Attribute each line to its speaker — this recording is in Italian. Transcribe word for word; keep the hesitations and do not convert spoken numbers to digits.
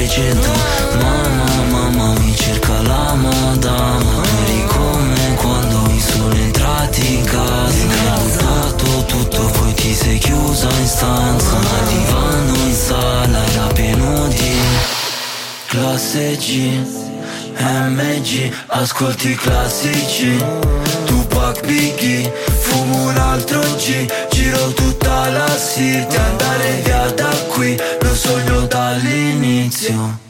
Speaker 1: seicento. Mamma, mamma mi cerca la madama. Eri come quando mi sono entrati in casa. Hai buttato tutto, poi ti sei chiusa in stanza. Ma il divano in sala era pieno di classe G, M G, ascolti classici. Tupac, Biggie, fumo un altro G. Giro tutta la city, andare via da qui, lo sogno dall'inizio.